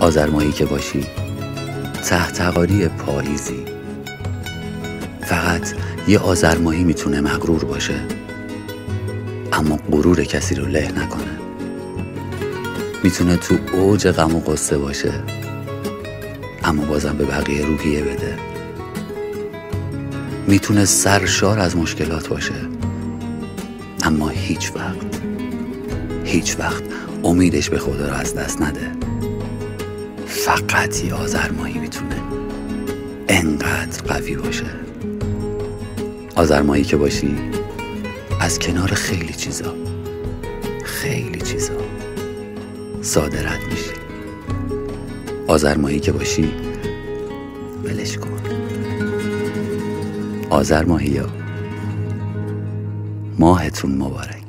آذر ماهی که باشی تحتقاری پاییزی. فقط یه آذر ماهی میتونه مغرور باشه، اما غرور کسی رو له نکنه. میتونه تو اوج غم و غصه باشه، اما بازم به بقیه روحیه بده. میتونه سرشار از مشکلات باشه، اما هیچ وقت امیدش به خدا رو از دست نده. فقط یه آذر ماهی میتونه انقدر قوی باشه. آذر ماهی که باشی از کنار خیلی چیزا ساده رد میشی. آذر ماهی که باشی ولش کن. آذر ماهی ها، ماهتون مبارک.